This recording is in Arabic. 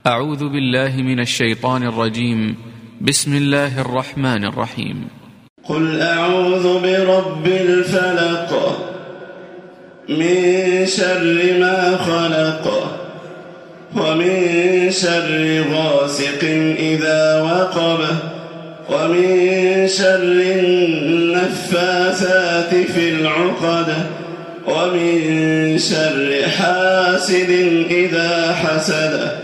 أعوذ بالله من الشيطان الرجيم. بسم الله الرحمن الرحيم. قل أعوذ برب الفلق من شر ما خلق ومن شر غاسق إذا وقب ومن شر النفاثات في العقد ومن شر حاسد إذا حسد